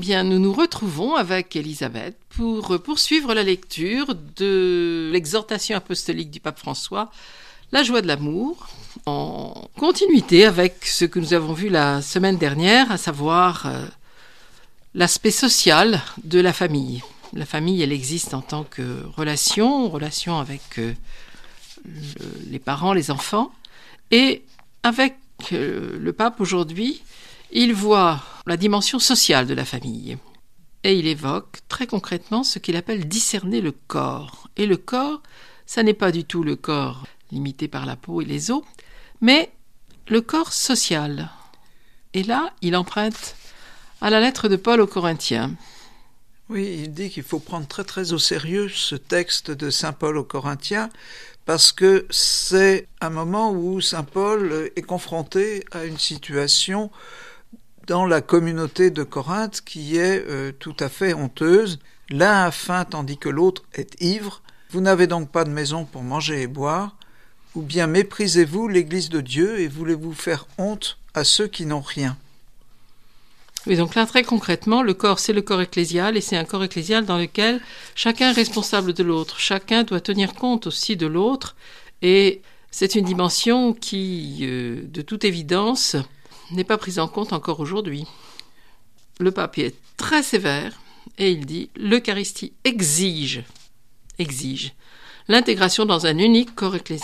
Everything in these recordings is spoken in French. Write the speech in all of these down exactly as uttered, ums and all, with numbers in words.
bien, nous nous retrouvons avec Elisabeth pour poursuivre la lecture de l'exhortation apostolique du pape François, La joie de l'amour, en continuité avec ce que nous avons vu la semaine dernière, à savoir euh, l'aspect social de la famille. La famille, elle existe en tant que relation, relation avec euh, le, les parents, les enfants, et avec euh, le pape aujourd'hui, il voit la dimension sociale de la famille. Et il évoque très concrètement ce qu'il appelle discerner le corps. Et le corps, ça n'est pas du tout le corps limité par la peau et les os, mais le corps social. Et là, il emprunte à la lettre de Paul aux Corinthiens. Oui, il dit qu'il faut prendre très très au sérieux ce texte de saint Paul aux Corinthiens, parce que c'est un moment où saint Paul est confronté à une situation dans la communauté de Corinthe qui est euh, tout à fait honteuse. L'un a faim tandis que l'autre est ivre. Vous n'avez donc pas de maison pour manger et boire. Ou bien méprisez-vous l'Église de Dieu et voulez-vous faire honte à ceux qui n'ont rien. Oui, donc là, très concrètement, le corps, c'est le corps ecclésial, et c'est un corps ecclésial dans lequel chacun est responsable de l'autre. Chacun doit tenir compte aussi de l'autre, et c'est une dimension qui, euh, de toute évidence, n'est pas prise en compte encore aujourd'hui. Le pape est très sévère, et il dit « l'Eucharistie exige, exige l'intégration dans un unique corps ecclésial ».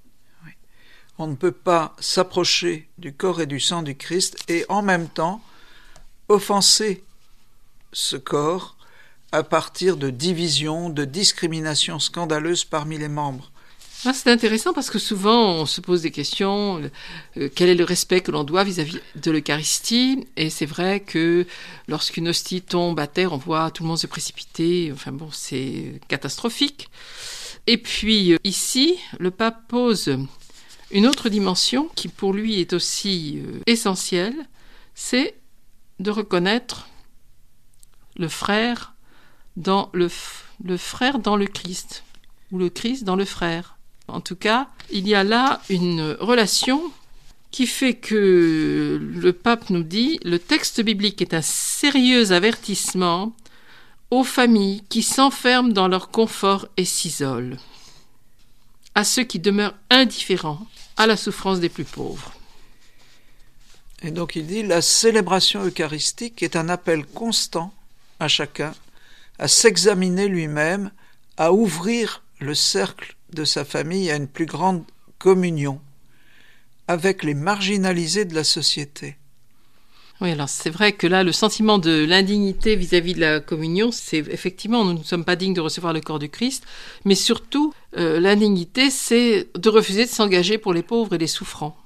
On ne peut pas s'approcher du corps et du sang du Christ et en même temps offenser ce corps à partir de divisions, de discriminations scandaleuses parmi les membres. Ah, c'est intéressant parce que souvent on se pose des questions, euh, quel est le respect que l'on doit vis-à-vis de l'Eucharistie, et c'est vrai que lorsqu'une hostie tombe à terre, on voit tout le monde se précipiter, enfin bon, c'est catastrophique. Et puis euh, ici, le pape pose une autre dimension qui pour lui est aussi euh, essentielle, c'est de reconnaître le frère dans le, f- le frère dans le Christ, ou le Christ dans le frère. En tout cas, il y a là une relation qui fait que le pape nous dit « Le texte biblique est un sérieux avertissement aux familles qui s'enferment dans leur confort et s'isolent, à ceux qui demeurent indifférents à la souffrance des plus pauvres. » Et donc il dit « La célébration eucharistique est un appel constant à chacun à s'examiner lui-même, à ouvrir le cercle de sa famille à une plus grande communion avec les marginalisés de la société. » Oui, alors c'est vrai que là, le sentiment de l'indignité vis-à-vis de la communion, c'est effectivement, nous ne sommes pas dignes de recevoir le corps du Christ, mais surtout, euh, l'indignité, c'est de refuser de s'engager pour les pauvres et les souffrants.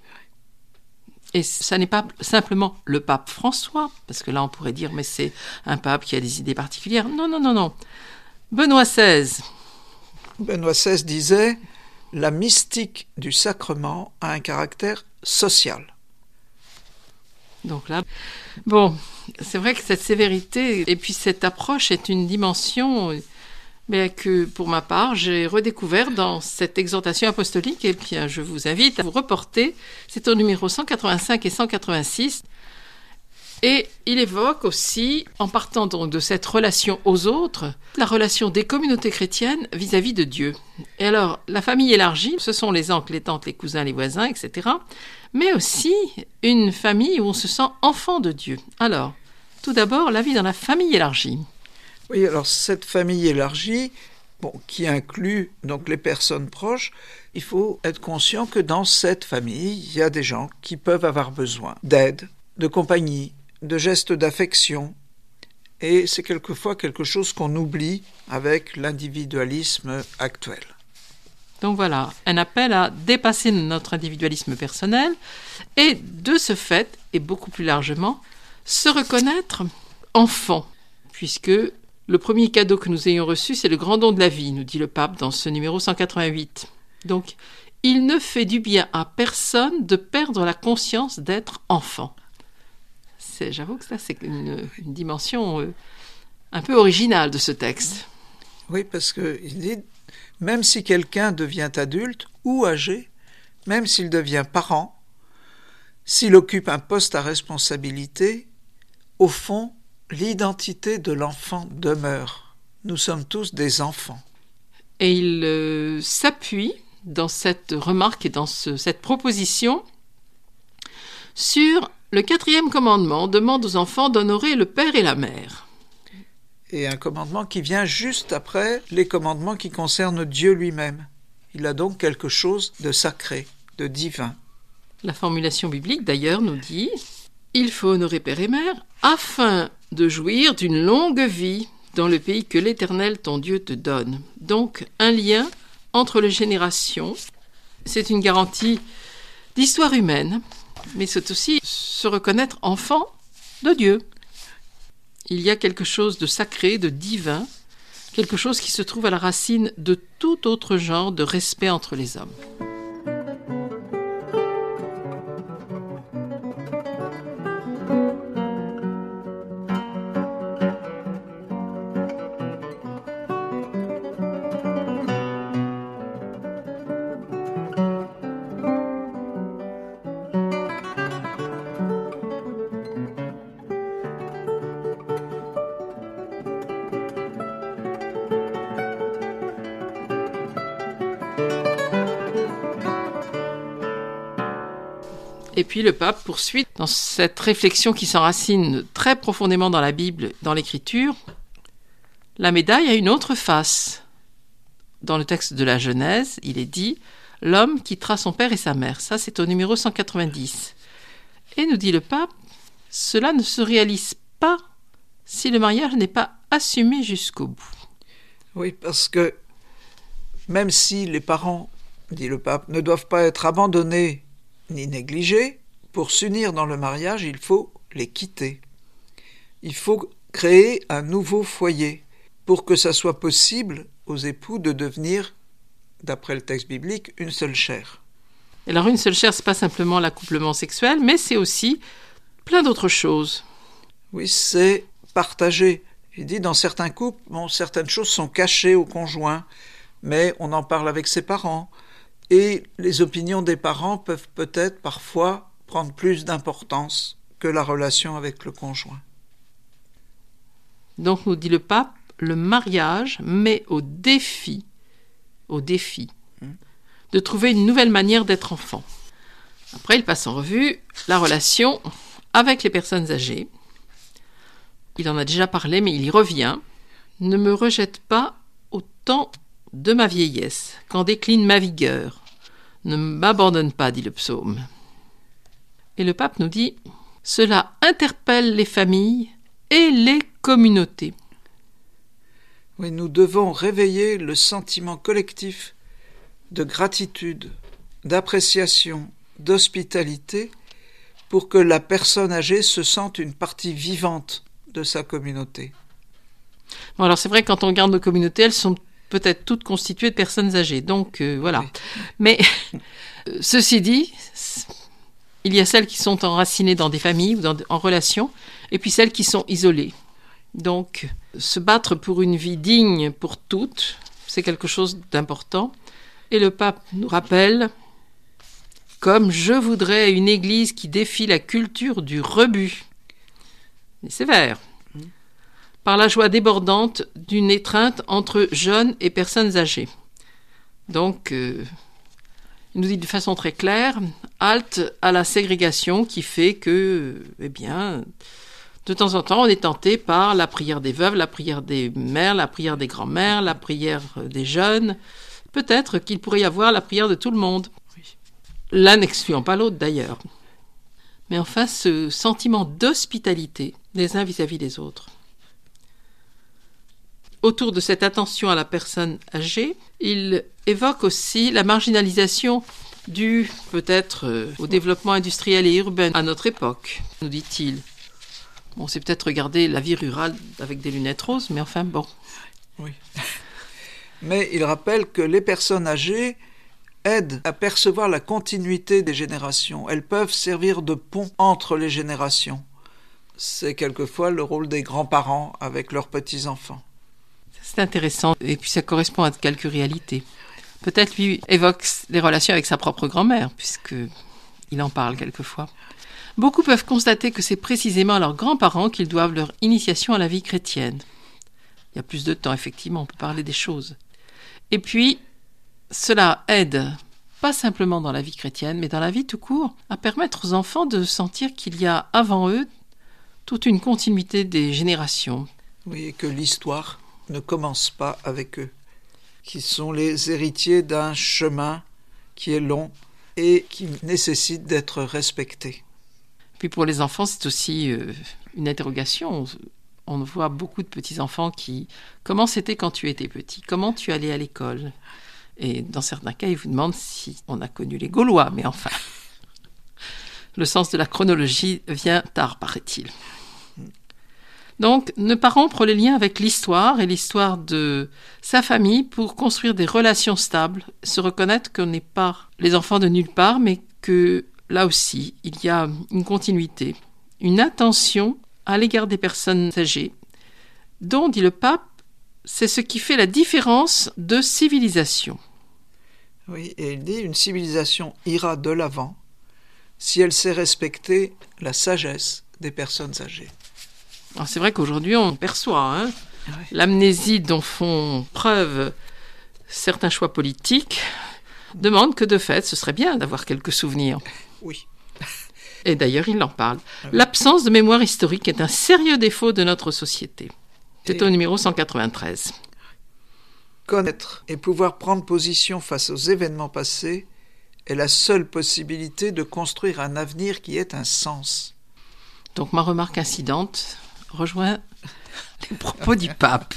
Et ça n'est pas simplement le pape François, parce que là on pourrait dire, mais c'est un pape qui a des idées particulières. Non, non, non, non. Benoît seize. Benoît seize disait « La mystique du sacrement a un caractère social ». Donc là, bon, c'est vrai que cette sévérité et puis cette approche est une dimension mais que, pour ma part, j'ai redécouvert dans cette exhortation apostolique, et bien je vous invite à vous reporter, c'est au numéro cent quatre-vingt-cinq et cent quatre-vingt-six, et il évoque aussi, en partant donc de cette relation aux autres, la relation des communautés chrétiennes vis-à-vis de Dieu. Et alors, la famille élargie, ce sont les oncles, les tantes, les cousins, les voisins, et cetera, mais aussi une famille où on se sent enfant de Dieu. Alors, tout d'abord, la vie dans la famille élargie. Oui, alors cette famille élargie, bon, qui inclut donc les personnes proches, il faut être conscient que dans cette famille, il y a des gens qui peuvent avoir besoin d'aide, de compagnie, de gestes d'affection. Et c'est quelquefois quelque chose qu'on oublie avec l'individualisme actuel. Donc voilà, un appel à dépasser notre individualisme personnel et de ce fait, et beaucoup plus largement, se reconnaître enfant, puisque le premier cadeau que nous ayons reçu, c'est le grand don de la vie, nous dit le pape dans ce numéro cent quatre-vingt-huit. Donc, il ne fait du bien à personne de perdre la conscience d'être enfant. C'est, j'avoue que ça, c'est une, une dimension euh, un peu originale de ce texte. Oui, parce qu'il dit, même si quelqu'un devient adulte ou âgé, même s'il devient parent, s'il occupe un poste à responsabilité, au fond, l'identité de l'enfant demeure. Nous sommes tous des enfants. Et il euh, s'appuie dans cette remarque et dans ce, cette proposition sur le quatrième commandement, demande aux enfants d'honorer le père et la mère. Et un commandement qui vient juste après les commandements qui concernent Dieu lui-même. Il a donc quelque chose de sacré, de divin. La formulation biblique d'ailleurs nous dit « Il faut honorer père et mère afin de jouir d'une longue vie dans le pays que l'Éternel ton Dieu te donne. » Donc un lien entre les générations, c'est une garantie d'histoire humaine, mais c'est aussi se reconnaître enfant de Dieu. Il y a quelque chose de sacré, de divin, quelque chose qui se trouve à la racine de tout autre genre de respect entre les hommes. Et puis le pape poursuit dans cette réflexion qui s'enracine très profondément dans la Bible, dans l'Écriture. La médaille a une autre face. Dans le texte de la Genèse, il est dit « L'homme quittera son père et sa mère ». Ça, c'est au numéro cent quatre-vingt-dix. Et nous dit le pape, cela ne se réalise pas si le mariage n'est pas assumé jusqu'au bout. Oui, parce que même si les parents, dit le pape, ne doivent pas être abandonnés ni négligés, pour s'unir dans le mariage, il faut les quitter. Il faut créer un nouveau foyer pour que ça soit possible aux époux de devenir, d'après le texte biblique, une seule chair. Alors une seule chair, ce n'est pas simplement l'accouplement sexuel, mais c'est aussi plein d'autres choses. Oui, c'est partagé. Il dit dans certains couples, bon, certaines choses sont cachées au conjoint, mais on en parle avec ses parents. Et les opinions des parents peuvent peut-être parfois prendre plus d'importance que la relation avec le conjoint. Donc, nous dit le pape, le mariage met au défi, au défi, mmh. de trouver une nouvelle manière d'être enfant. Après, il passe en revue la relation avec les personnes âgées. Il en a déjà parlé, mais il y revient. Ne me rejette pas au temps de ma vieillesse, quand décline ma vigueur. Ne m'abandonne pas, dit le psaume. Et le pape nous dit, cela interpelle les familles et les communautés. Oui, nous devons réveiller le sentiment collectif de gratitude, d'appréciation, d'hospitalité pour que la personne âgée se sente une partie vivante de sa communauté. Bon, alors c'est vrai que quand on regarde nos communautés, elles sont peut-être toutes constituées de personnes âgées, donc euh, voilà. Oui. Mais euh, ceci dit, il y a celles qui sont enracinées dans des familles ou dans, en relations, et puis celles qui sont isolées. Donc, se battre pour une vie digne pour toutes, c'est quelque chose d'important. Et le pape nous rappelle, comme je voudrais une église qui défie la culture du rebut. Il est sévère. Par la joie débordante d'une étreinte entre jeunes et personnes âgées. Donc, euh, il nous dit de façon très claire, halte à la ségrégation qui fait que, eh bien, de temps en temps, on est tenté par la prière des veuves, la prière des mères, la prière des grands-mères, la prière des jeunes. Peut-être qu'il pourrait y avoir la prière de tout le monde. L'un n'excluant pas l'autre, d'ailleurs. Mais enfin, ce sentiment d'hospitalité des uns vis-à-vis des autres. Autour de cette attention à la personne âgée, il évoque aussi la marginalisation due peut-être euh, au développement industriel et urbain à notre époque, nous dit-il. Bon, c'est peut-être regarder la vie rurale avec des lunettes roses, mais enfin bon. Oui. Mais il rappelle que les personnes âgées aident à percevoir la continuité des générations. Elles peuvent servir de pont entre les générations. C'est quelquefois le rôle des grands-parents avec leurs petits-enfants. C'est intéressant, et puis ça correspond à quelques réalités. Peut-être lui évoque les relations avec sa propre grand-mère, puisqu'il en parle quelquefois. Beaucoup peuvent constater que c'est précisément à leurs grands-parents qu'ils doivent leur initiation à la vie chrétienne. Il y a plus de temps, effectivement, on peut parler des choses. Et puis, cela aide, pas simplement dans la vie chrétienne, mais dans la vie tout court, à permettre aux enfants de sentir qu'il y a avant eux toute une continuité des générations. Oui, et que l'histoire ne commence pas avec eux, qui sont les héritiers d'un chemin qui est long et qui nécessite d'être respecté. Puis pour les enfants, c'est aussi euh, une interrogation. On voit beaucoup de petits-enfants qui... Comment c'était quand tu étais petit? Comment tu allais à l'école? Et dans certains cas, ils vous demandent si on a connu les Gaulois, mais enfin... Le sens de la chronologie vient tard, paraît-il. Donc, ne pas rompre les liens avec l'histoire et l'histoire de sa famille pour construire des relations stables, se reconnaître qu'on n'est pas les enfants de nulle part, mais que là aussi, il y a une continuité, une attention à l'égard des personnes âgées, dont, dit le pape, c'est ce qui fait la différence de civilisation. Oui, et il dit une civilisation ira de l'avant si elle sait respecter la sagesse des personnes âgées. Alors c'est vrai qu'aujourd'hui, on perçoit hein, oui. l'amnésie dont font preuve certains choix politiques demande que de fait, ce serait bien d'avoir quelques souvenirs. Oui. Et d'ailleurs, il en parle. Oui. L'absence de mémoire historique est un sérieux défaut de notre société. C'est Et... au numéro cent quatre-vingt-treize. Connaître et pouvoir prendre position face aux événements passés est la seule possibilité de construire un avenir qui ait un sens. Donc ma remarque incidente rejoint les propos du pape.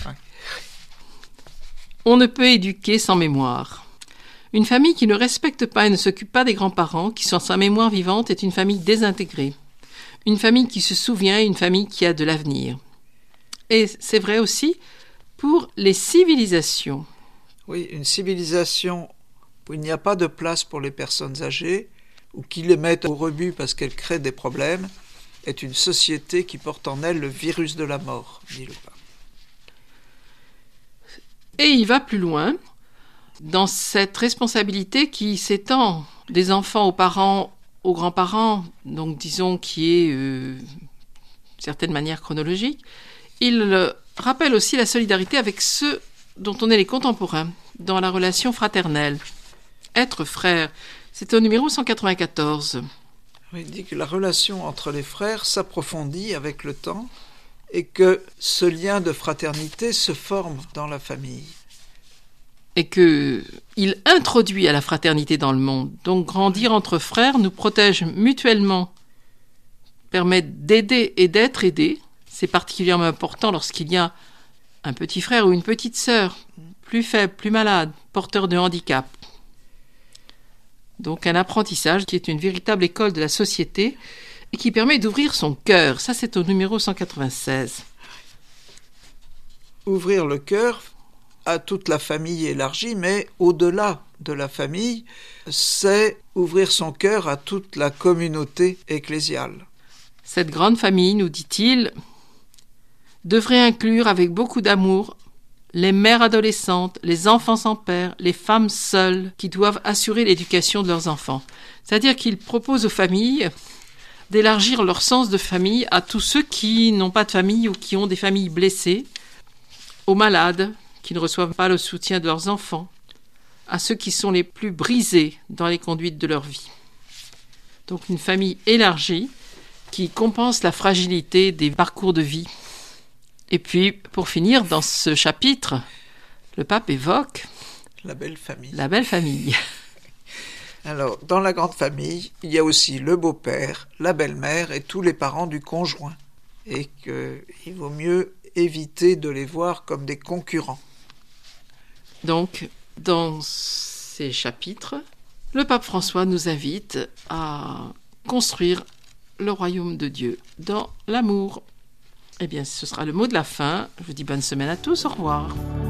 On ne peut éduquer sans mémoire. Une famille qui ne respecte pas et ne s'occupe pas des grands-parents, qui sont sa mémoire vivante, est une famille désintégrée. Une famille qui se souvient est une famille qui a de l'avenir. Et c'est vrai aussi pour les civilisations. Oui, une civilisation où il n'y a pas de place pour les personnes âgées, ou qui les mettent au rebut parce qu'elles créent des problèmes, est une société qui porte en elle le virus de la mort, dit le pape. Et il va plus loin dans cette responsabilité qui s'étend des enfants aux parents, aux grands-parents, donc disons qui est euh, d'une certaine manière chronologique. Il euh, rappelle aussi la solidarité avec ceux dont on est les contemporains dans la relation fraternelle. Être frère, c'est au numéro cent quatre-vingt-quatorze. Il dit que la relation entre les frères s'approfondit avec le temps et que ce lien de fraternité se forme dans la famille. Et qu'il introduit à la fraternité dans le monde. Donc grandir entre frères nous protège mutuellement, permet d'aider et d'être aidé. C'est particulièrement important lorsqu'il y a un petit frère ou une petite sœur, plus faible, plus malade, porteur de handicap. Donc un apprentissage qui est une véritable école de la société et qui permet d'ouvrir son cœur. Ça, c'est au numéro cent quatre-vingt-seize. Ouvrir le cœur à toute la famille élargie, mais au-delà de la famille, c'est ouvrir son cœur à toute la communauté ecclésiale. Cette grande famille, nous dit-il, devrait inclure avec beaucoup d'amour les mères adolescentes, les enfants sans père, les femmes seules qui doivent assurer l'éducation de leurs enfants. C'est-à-dire qu'il propose aux familles d'élargir leur sens de famille à tous ceux qui n'ont pas de famille ou qui ont des familles blessées, aux malades qui ne reçoivent pas le soutien de leurs enfants, à ceux qui sont les plus brisés dans les conduites de leur vie. Donc une famille élargie qui compense la fragilité des parcours de vie. Et puis, pour finir, dans ce chapitre, le pape évoque la belle famille. La belle famille. Alors, dans la grande famille, il y a aussi le beau-père, la belle-mère et tous les parents du conjoint. Et qu'il vaut mieux éviter de les voir comme des concurrents. Donc, dans ces chapitres, le pape François nous invite à construire le royaume de Dieu dans l'amour. Eh bien, ce sera le mot de la fin. Je vous dis bonne semaine à tous. Au revoir.